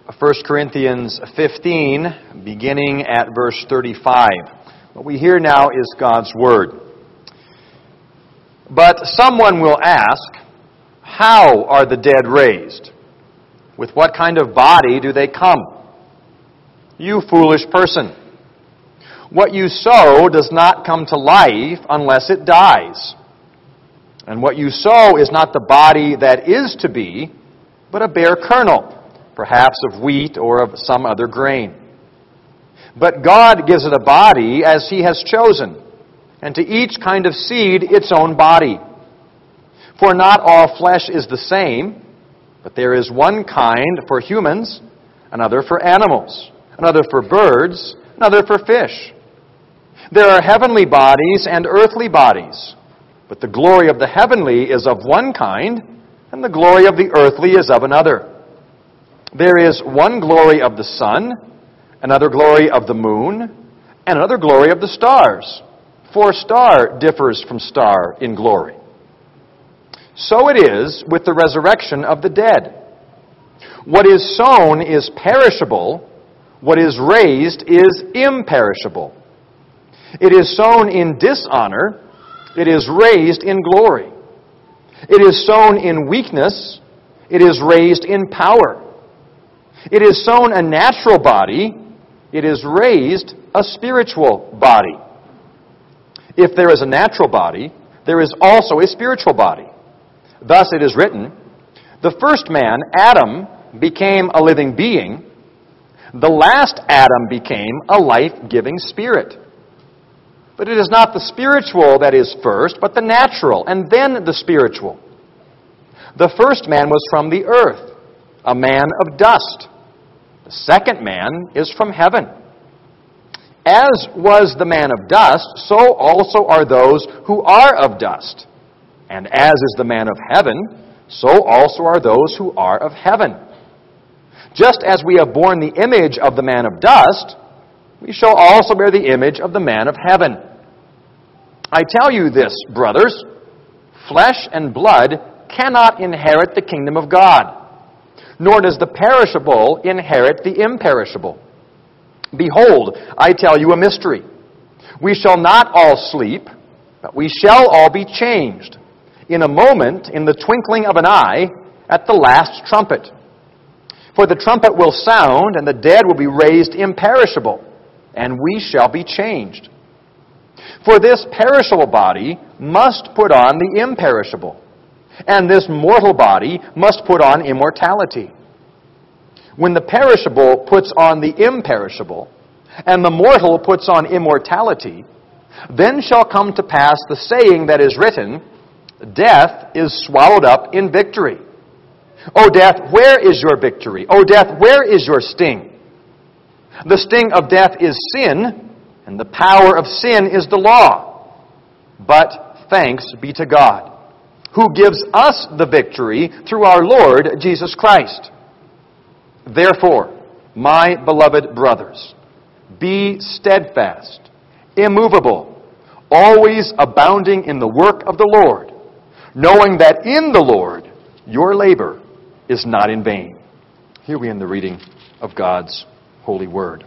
1 Corinthians 15, beginning at verse 35. What we hear now is God's Word. But someone will ask, how are the dead raised? With what kind of body do they come? You foolish person. What you sow does not come to life unless it dies. And what you sow is not the body that is to be, but a bare kernel, perhaps of wheat or of some other grain. But God gives it a body as He has chosen, and to each kind of seed its own body. For not all flesh is the same, but there is one kind for humans, another for animals, another for birds, another for fish. There are heavenly bodies and earthly bodies, but the glory of the heavenly is of one kind, and the glory of the earthly is of another. There is one glory of the sun, another glory of the moon, and another glory of the stars. For star differs from star in glory. So it is with the resurrection of the dead. What is sown is perishable, what is raised is imperishable. It is sown in dishonor, it is raised in glory. It is sown in weakness, it is raised in power. It is sown a natural body, it is raised a spiritual body. If there is a natural body, there is also a spiritual body. Thus it is written, the first man, Adam, became a living being. The last Adam became a life-giving spirit. But it is not the spiritual that is first, but the natural, and then the spiritual. The first man was from the earth, a man of dust. The second man is from heaven. As was the man of dust, so also are those who are of dust. And as is the man of heaven, so also are those who are of heaven. Just as we have borne the image of the man of dust, we shall also bear the image of the man of heaven. I tell you this, brothers, flesh and blood cannot inherit the kingdom of God, nor does the perishable inherit the imperishable. Behold, I tell you a mystery. We shall not all sleep, but we shall all be changed. In a moment, in the twinkling of an eye, at the last trumpet. For the trumpet will sound, and the dead will be raised imperishable, and we shall be changed. For this perishable body must put on the imperishable, and this mortal body must put on immortality. When the perishable puts on the imperishable, and the mortal puts on immortality, then shall come to pass the saying that is written, death is swallowed up in victory. O death, where is your victory? O death, where is your sting? The sting of death is sin, and the power of sin is the law. But thanks be to God, who gives us the victory through our Lord Jesus Christ. Therefore, my beloved brothers, be steadfast, immovable, always abounding in the work of the Lord, knowing that in the Lord your labor is not in vain. Here we end the reading of God's holy word.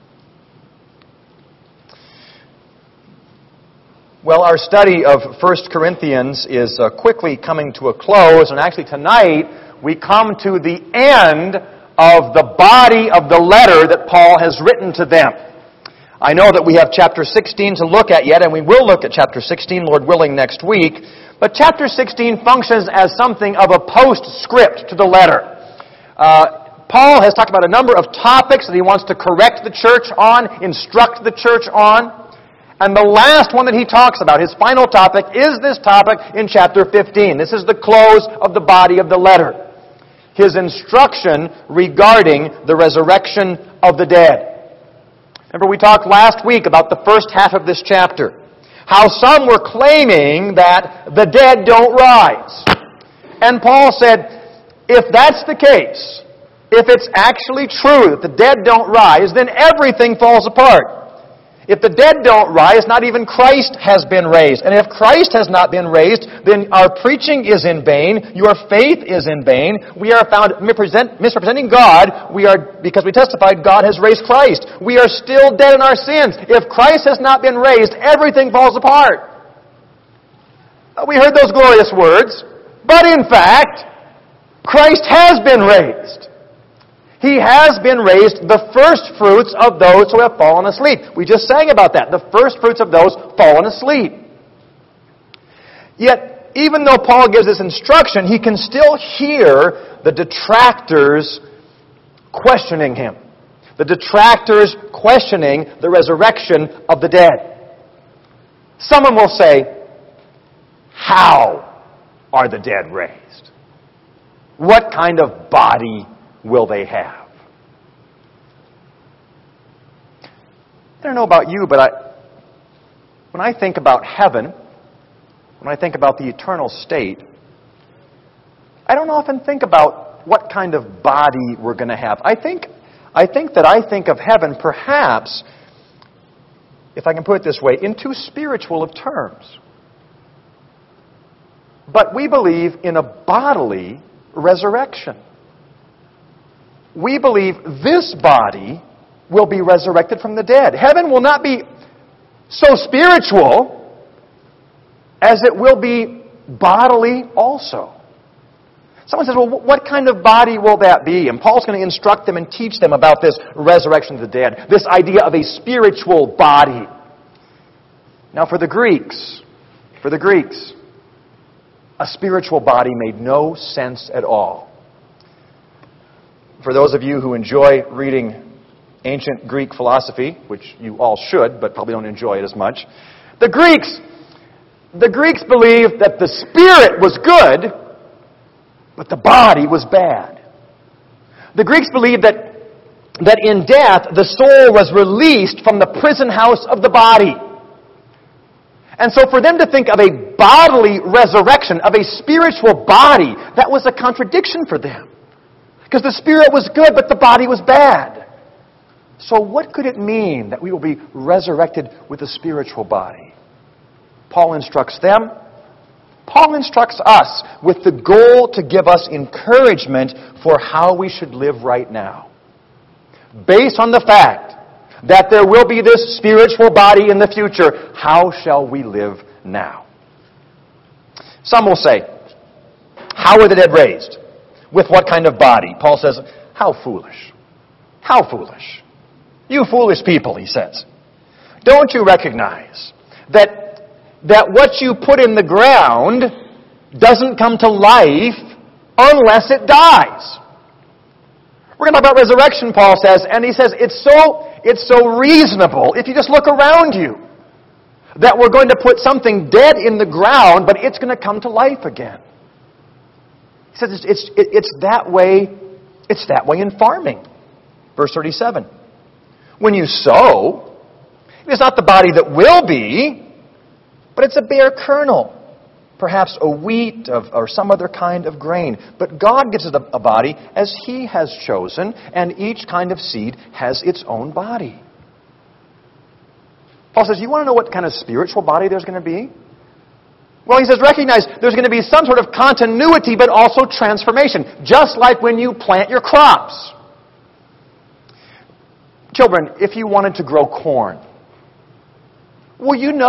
Well, our study of 1 Corinthians is quickly coming to a close, and actually tonight we come to the end of the body of the letter that Paul has written to them. I know that we have chapter 16 to look at yet, and we will look at chapter 16, Lord willing, next week. But chapter 16 functions as something of a postscript to the letter. Paul has talked about a number of topics that he wants to correct the church on, instruct the church on. And the last one that he talks about, his final topic, is this topic in chapter 15. This is the close of the body of the letter. His instruction regarding the resurrection of the dead. Remember, we talked last week about the first half of this chapter. How some were claiming that the dead don't rise. And Paul said, if that's the case, if it's actually true that the dead don't rise, then everything falls apart. If the dead don't rise, not even Christ has been raised. And if Christ has not been raised, then our preaching is in vain, your faith is in vain. We are found misrepresenting God because we testified God has raised Christ. We are still dead in our sins. If Christ has not been raised, everything falls apart. We heard those glorious words, but in fact, Christ has been raised. He has been raised, the first fruits of those who have fallen asleep. We just sang about that. The first fruits of those fallen asleep. Yet, even though Paul gives this instruction, he can still hear the detractors questioning him. The detractors questioning the resurrection of the dead. Someone will say, how are the dead raised? What kind of body will they have? I don't know about you, but when I think about heaven, when I think about the eternal state, I don't often think about what kind of body we're going to have. I think of heaven perhaps, if I can put it this way, in too spiritual of terms. But we believe in a bodily resurrection. We believe this body will be resurrected from the dead. Heaven will not be so spiritual as it will be bodily also. Someone says, well, what kind of body will that be? And Paul's going to instruct them and teach them about this resurrection of the dead, this idea of a spiritual body. Now for the Greeks, a spiritual body made no sense at all. For those of you who enjoy reading ancient Greek philosophy, which you all should, but probably don't enjoy it as much, the Greeks believed that the spirit was good, but the body was bad. The Greeks believed that in death, the soul was released from the prison house of the body. And so for them to think of a bodily resurrection, of a spiritual body, that was a contradiction for them. Because the spirit was good, but the body was bad. So what could it mean that we will be resurrected with a spiritual body? Paul instructs them. Paul instructs us with the goal to give us encouragement for how we should live right now. Based on the fact that there will be this spiritual body in the future, how shall we live now? Some will say, how are the dead raised? With what kind of body? Paul says, how foolish. How foolish. You foolish people, he says. Don't you recognize that what you put in the ground doesn't come to life unless it dies? We're going to talk about resurrection, Paul says, and he says it's so reasonable, if you just look around you, that we're going to put something dead in the ground, but it's going to come to life again. He says it's that way in farming. Verse 37. When you sow, it's not the body that will be, but it's a bare kernel. Perhaps a wheat or some other kind of grain. But God gives it a body as He has chosen, and each kind of seed has its own body. Paul says, you want to know what kind of spiritual body there's going to be? Well, he says, recognize there's going to be some sort of continuity, but also transformation. Just like when you plant your crops. Children, if you wanted to grow corn, well, you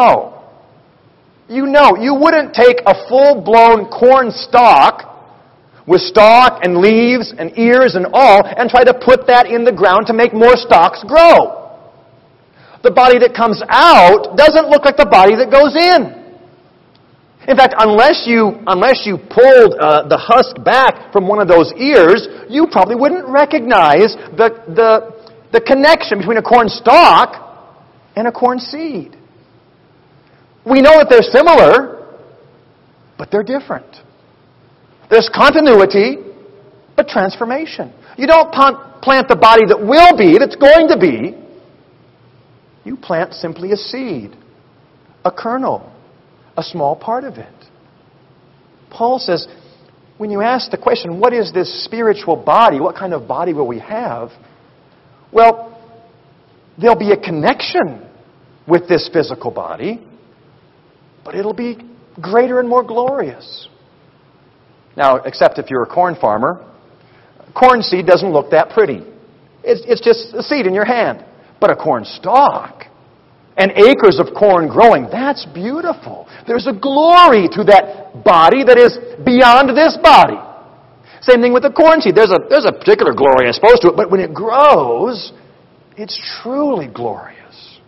wouldn't take a full-blown corn stalk with stalk and leaves and ears and all and try to put that in the ground to make more stalks grow. The body that comes out doesn't look like the body that goes in. In fact, unless you pulled the husk back from one of those ears, you probably wouldn't recognize the connection between a corn stalk and a corn seed. We know that they're similar, but they're different. There's continuity, but transformation. You don't plant the body that will be, that's going to be. You plant simply a seed, a kernel, a small part of it. Paul says, when you ask the question, what is this spiritual body? What kind of body will we have? Well, there'll be a connection with this physical body, but it'll be greater and more glorious. Now, except if you're a corn farmer, corn seed doesn't look that pretty. It's just a seed in your hand. But a corn stalk and acres of corn growing, that's beautiful. There's a glory to that body that is beyond this body. Same thing with the corn seed. There's a particular glory, I suppose, to it, but when it grows, it's truly glorious.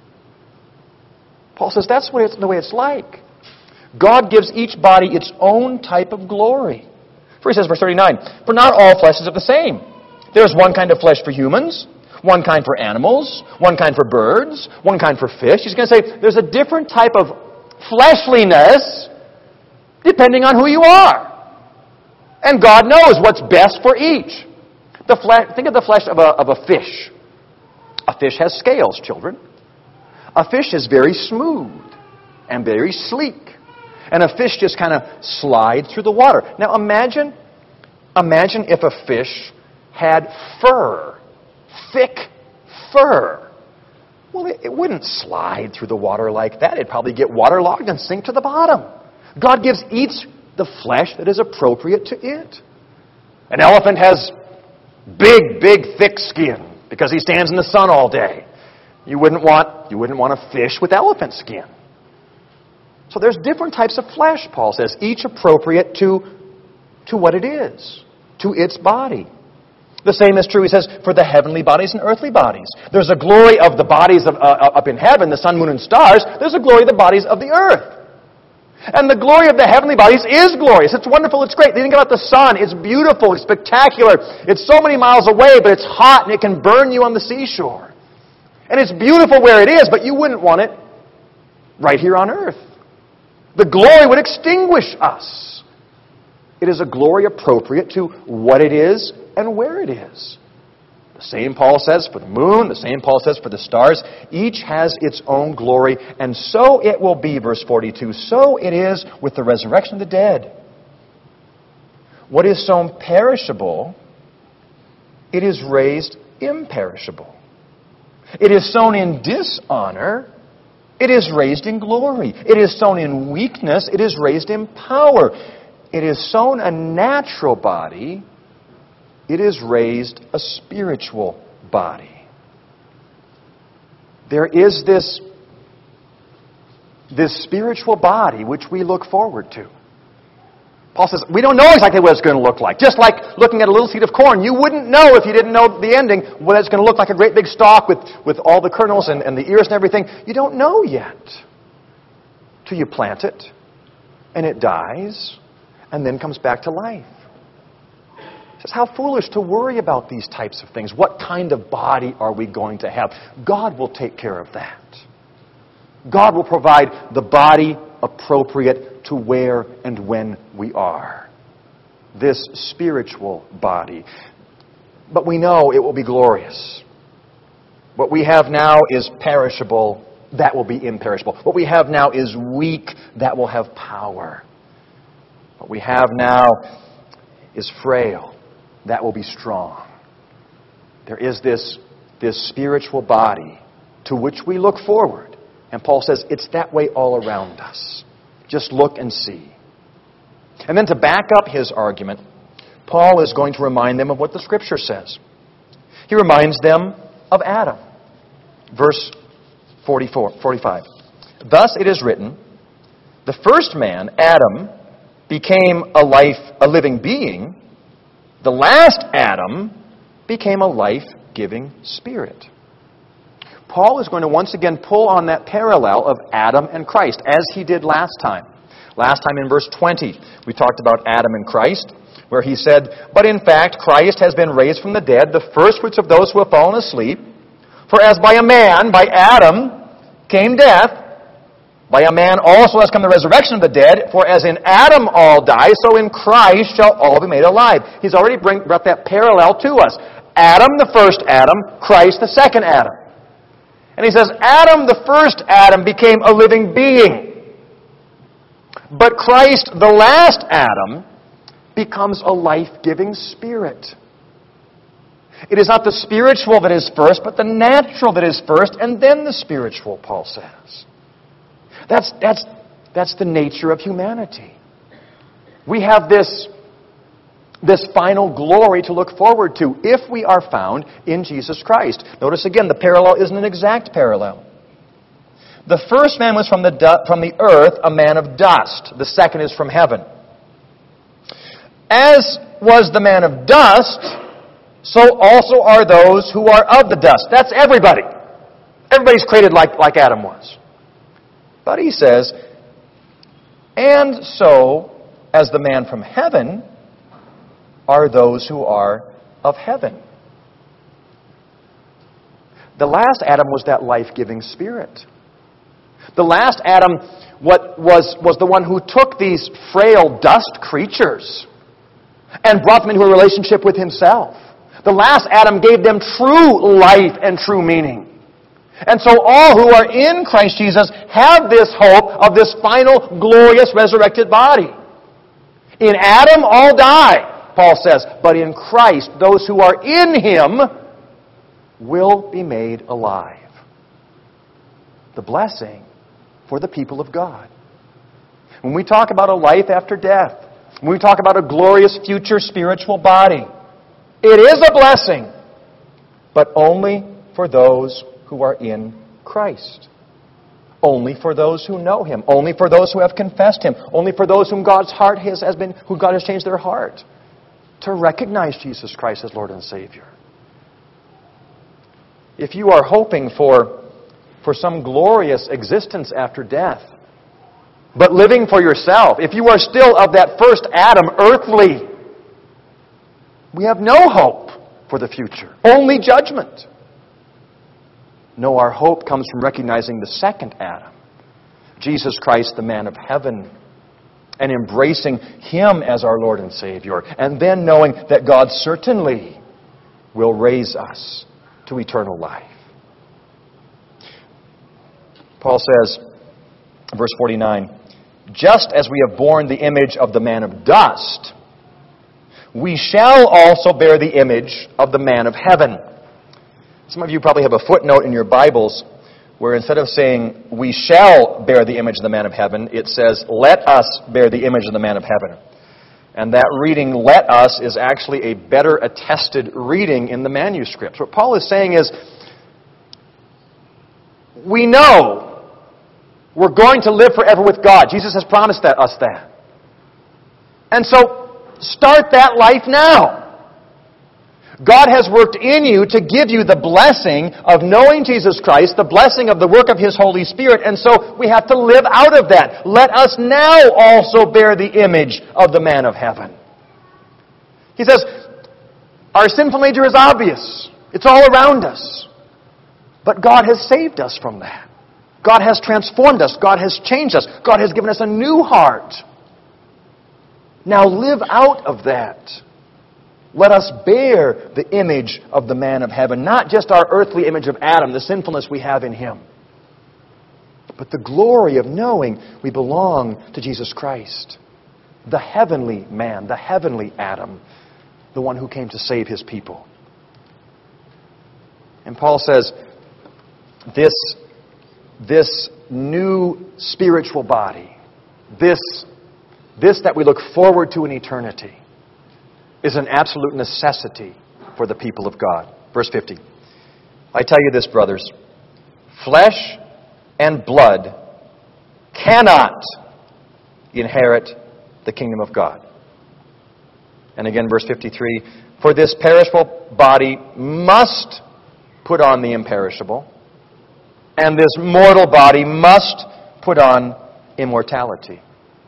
Paul says that's the way it's like. God gives each body its own type of glory. For he says, verse 39, "For not all flesh is of the same. There is one kind of flesh for humans, one kind for animals, one kind for birds, one kind for fish." He's going to say there's a different type of fleshliness depending on who you are. And God knows what's best for each. Think of the flesh of a fish. A fish has scales, children. A fish is very smooth and very sleek. And a fish just kind of slides through the water. Now imagine if a fish had fur, thick fur. Well, it wouldn't slide through the water like that. It'd probably get waterlogged and sink to the bottom. God gives each the flesh that is appropriate to it. An elephant has big, thick skin because he stands in the sun all day. You wouldn't want a fish with elephant skin. So there's different types of flesh, Paul says, each appropriate to what it is, to its body. The same is true, he says, for the heavenly bodies and earthly bodies. There's a glory of the bodies up in heaven, the sun, moon, and stars. There's a glory of the bodies of the earth. And the glory of the heavenly bodies is glorious. It's wonderful, it's great. Think about the sun. It's beautiful, it's spectacular. It's so many miles away, but it's hot and it can burn you on the seashore. And it's beautiful where it is, but you wouldn't want it right here on earth. The glory would extinguish us. It is a glory appropriate to what it is and where it is. The same Paul says for the moon, the same Paul says for the stars. Each has its own glory, and so it will be, verse 42, so it is with the resurrection of the dead. What is sown perishable, it is raised imperishable. It is sown in dishonor, it is raised in glory. It is sown in weakness, it is raised in power. It is sown a natural body, it is raised a spiritual body. There is this spiritual body which we look forward to. Paul says, we don't know exactly what it's going to look like. Just like looking at a little seed of corn. You wouldn't know if you didn't know the ending what it's going to look like, a great big stalk with all the kernels and the ears and everything. You don't know yet till you plant it and it dies and then comes back to life. He says, how foolish to worry about these types of things. What kind of body are we going to have? God will take care of that. God will provide the body appropriate to where and when we are. This spiritual body. But we know it will be glorious. What we have now is perishable. That will be imperishable. What we have now is weak. That will have power. What we have now is frail. That will be strong. There is this spiritual body to which we look forward. And Paul says it's that way all around us. Just look and see. And then to back up his argument, Paul is going to remind them of what the Scripture says. He reminds them of Adam. Verse 45. Thus it is written, the first man, Adam, became a living being. The last Adam became a life-giving spirit. Paul is going to once again pull on that parallel of Adam and Christ, as he did last time. Last time in verse 20, we talked about Adam and Christ, where he said, but in fact, Christ has been raised from the dead, the firstfruits of those who have fallen asleep. For as by a man, by Adam, came death, by a man also has come the resurrection of the dead. For as in Adam all die, so in Christ shall all be made alive. He's already brought that parallel to us. Adam, the first Adam, Christ, the second Adam. And he says, Adam, the first Adam, became a living being. But Christ, the last Adam, becomes a life-giving spirit. It is not the spiritual that is first, but the natural that is first, and then the spiritual, Paul says. That's the nature of humanity. We have this final glory to look forward to if we are found in Jesus Christ. Notice again, the parallel isn't an exact parallel. The first man was from the earth, a man of dust. The second is from heaven. As was the man of dust, so also are those who are of the dust. That's everybody. Everybody's created like Adam was. But he says, and so, as the man from heaven, are those who are of heaven. The last Adam was that life-giving Spirit. The last Adam was the one who took these frail dust creatures and brought them into a relationship with Himself. The last Adam gave them true life and true meaning. And so all who are in Christ Jesus have this hope of this final glorious resurrected body. In Adam, all die, Paul says, but in Christ, those who are in Him will be made alive. The blessing for the people of God. When we talk about a life after death, when we talk about a glorious future spiritual body, it is a blessing, but only for those who are in Christ. Only for those who know Him. Only for those who have confessed Him. Only for those whom God has changed their heart to recognize Jesus Christ as Lord and Savior. If you are hoping for some glorious existence after death, but living for yourself, if you are still of that first Adam, earthly, we have no hope for the future. Only judgment. No, our hope comes from recognizing the second Adam, Jesus Christ, the man of heaven, and embracing Him as our Lord and Savior, and then knowing that God certainly will raise us to eternal life. Paul says, verse 49, just as we have borne the image of the man of dust, we shall also bear the image of the man of heaven. Some of you probably have a footnote in your Bibles where instead of saying, we shall bear the image of the man of heaven, it says, let us bear the image of the man of heaven. And that reading, let us, is actually a better attested reading in the manuscripts. What Paul is saying is, we know we're going to live forever with God. Jesus has promised us that. And so, start that life now. God has worked in you to give you the blessing of knowing Jesus Christ, the blessing of the work of His Holy Spirit, and so we have to live out of that. Let us now also bear the image of the man of heaven. He says, our sinful nature is obvious. It's all around us. But God has saved us from that. God has transformed us. God has changed us. God has given us a new heart. Now live out of that. Let us bear the image of the man of heaven. Not just our earthly image of Adam, the sinfulness we have in him. But the glory of knowing we belong to Jesus Christ. The heavenly man, the heavenly Adam. The one who came to save His people. And Paul says, this new spiritual body, this that we look forward to in eternity, is an absolute necessity for the people of God. Verse 50. I tell you this, brothers, flesh and blood cannot inherit the kingdom of God. And again, verse 53, for this perishable body must put on the imperishable, and this mortal body must put on immortality.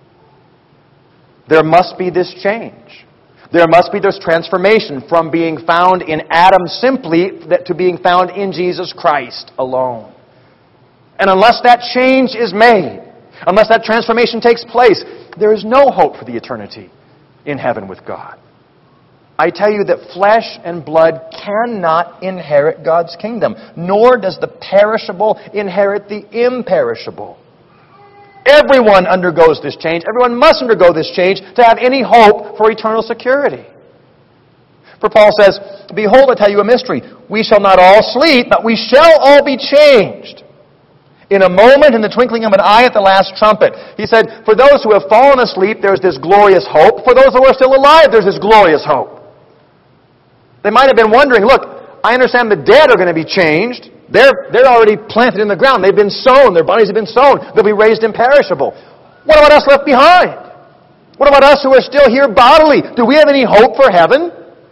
There must be this change. There must be this transformation from being found in Adam simply to being found in Jesus Christ alone. And unless that change is made, unless that transformation takes place, there is no hope for the eternity in heaven with God. I tell you that flesh and blood cannot inherit God's kingdom, nor does the perishable inherit the imperishable. Everyone undergoes this change. Everyone must undergo this change to have any hope for eternal security. For Paul says, "Behold, I tell you a mystery. We shall not all sleep, but we shall all be changed. In a moment, in the twinkling of an eye at the last trumpet." He said, for those who have fallen asleep, there's this glorious hope. For those who are still alive, there's this glorious hope. They might have been wondering, look, I understand the dead are going to be changed. They're already planted in the ground. They've been sown. Their bodies have been sown. They'll be raised imperishable. What about us left behind? What about us who are still here bodily? Do we have any hope for heaven?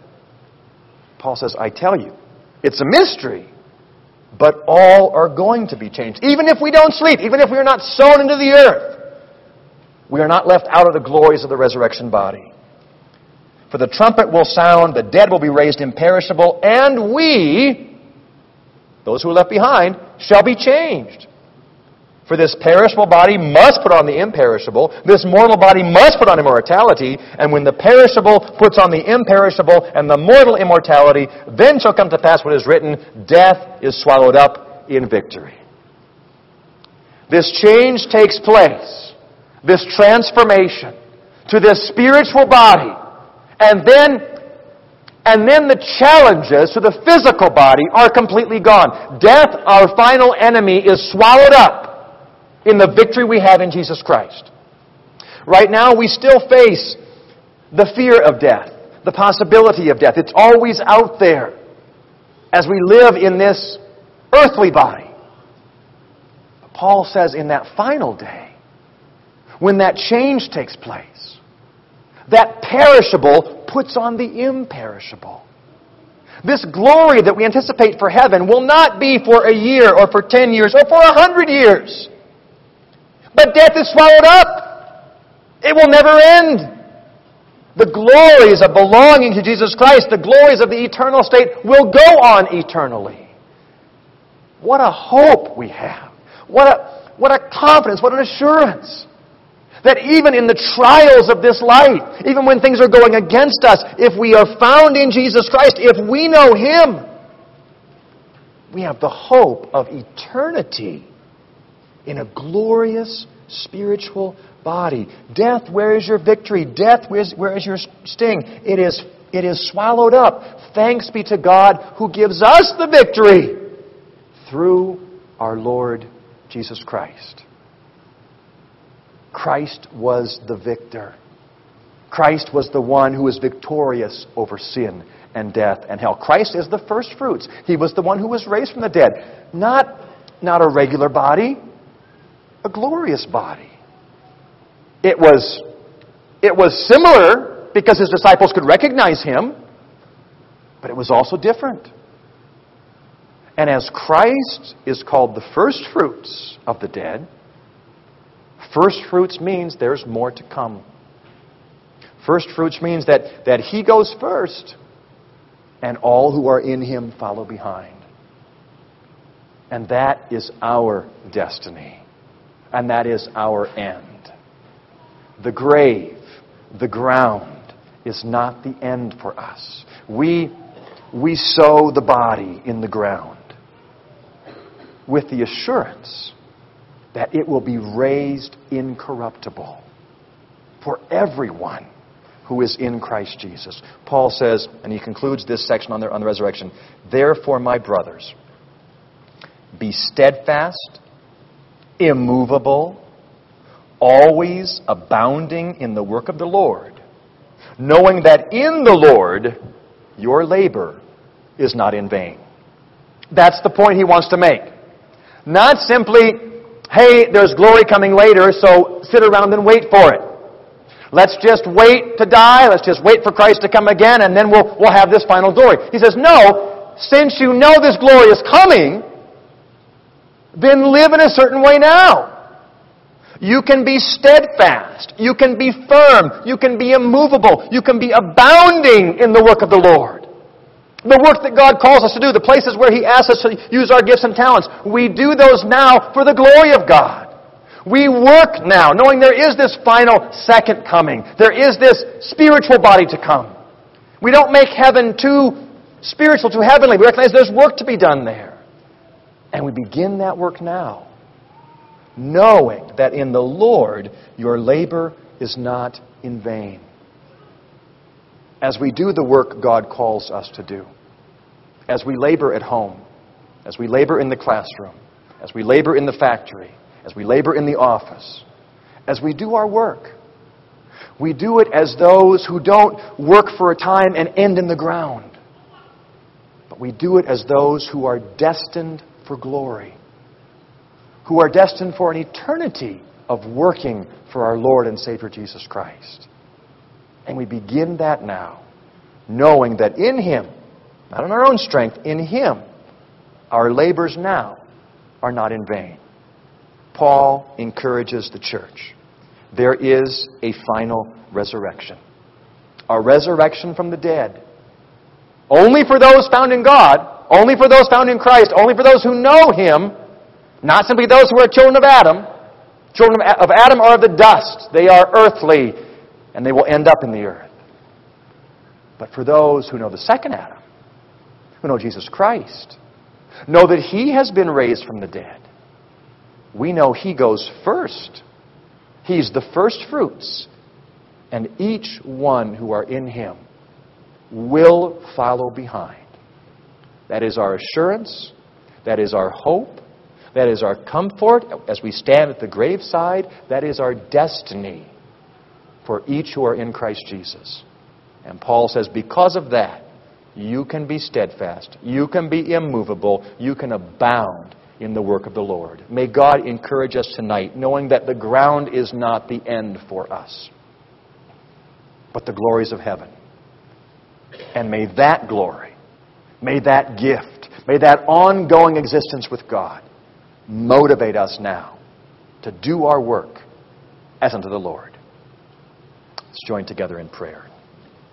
Paul says, I tell you, it's a mystery, but all are going to be changed. Even if we don't sleep, even if we are not sown into the earth, we are not left out of the glories of the resurrection body. For the trumpet will sound, the dead will be raised imperishable, and we, those who are left behind, shall be changed. For this perishable body must put on the imperishable. This mortal body must put on immortality. And when the perishable puts on the imperishable and the mortal immortality, then shall come to pass what is written, death is swallowed up in victory. This change takes place, this transformation to this spiritual body. And then the challenges to the physical body are completely gone. Death, our final enemy, is swallowed up in the victory we have in Jesus Christ. Right now, we still face the fear of death, the possibility of death. It's always out there as we live in this earthly body. But Paul says in that final day, when that change takes place, that perishable puts on the imperishable. This glory that we anticipate for heaven will not be for a year or for 10 years or for 100 years. But death is swallowed up. It will never end. The glories of belonging to Jesus Christ, the glories of the eternal state, will go on eternally. What a hope we have. What a confidence, what an assurance. That even in the trials of this life, even when things are going against us, if we are found in Jesus Christ, if we know Him, we have the hope of eternity in a glorious spiritual body. Death, where is your victory? Death, where is your sting? It is swallowed up. Thanks be to God who gives us the victory through our Lord Jesus Christ. Christ was the victor. Christ was the one who was victorious over sin and death and hell. Christ is the first fruits. He was the one who was raised from the dead. Not a regular body, a glorious body. It was similar because His disciples could recognize Him, but it was also different. And as Christ is called the first fruits of the dead, first fruits means there's more to come. First fruits means that He goes first, and all who are in Him follow behind. And that is our destiny. And that is our end. The grave, the ground, is not the end for us. We sow the body in the ground with the assurance that it will be raised incorruptible for everyone who is in Christ Jesus. Paul says, and he concludes this section on the resurrection, "Therefore, my brothers, be steadfast, immovable, always abounding in the work of the Lord, knowing that in the Lord your labor is not in vain." That's the point he wants to make. Not simply, hey, there's glory coming later, so sit around and wait for it. Let's just wait to die. Let's just wait for Christ to come again, and then we'll have this final glory. He says, no, since you know this glory is coming, then live in a certain way now. You can be steadfast. You can be firm. You can be immovable. You can be abounding in the work of the Lord. The work that God calls us to do, the places where He asks us to use our gifts and talents, we do those now for the glory of God. We work now, knowing there is this final second coming. There is this spiritual body to come. We don't make heaven too spiritual, too heavenly. We recognize there's work to be done there. And we begin that work now, knowing that in the Lord your labor is not in vain. as we do the work God calls us to do, as we labor at home, as we labor in the classroom, as we labor in the factory, as we labor in the office, as we do our work, we do it as those who don't work for a time and end in the ground. But we do it as those who are destined for glory, who are destined for an eternity of working for our Lord and Savior Jesus Christ. And we begin that now, knowing that in Him, not in our own strength, in Him, our labors now are not in vain. Paul encourages the church. There is a final resurrection. A resurrection from the dead. Only for those found in God, only for those found in Christ, only for those who know Him, not simply those who are children of Adam. Children of Adam are of the dust. They are earthly, and they will end up in the earth. But for those who know the second Adam, who know Jesus Christ, know that He has been raised from the dead, we know He goes first. He's the first fruits. And each one who are in Him will follow behind. That is our assurance. That is our hope. That is our comfort as we stand at the graveside. That is our destiny for each who are in Christ Jesus. And Paul says, because of that, you can be steadfast. You can be immovable. You can abound in the work of the Lord. May God encourage us tonight, knowing that the ground is not the end for us, but the glories of heaven. And may that glory, may that gift, may that ongoing existence with God motivate us now to do our work as unto the Lord. Let's join together in prayer.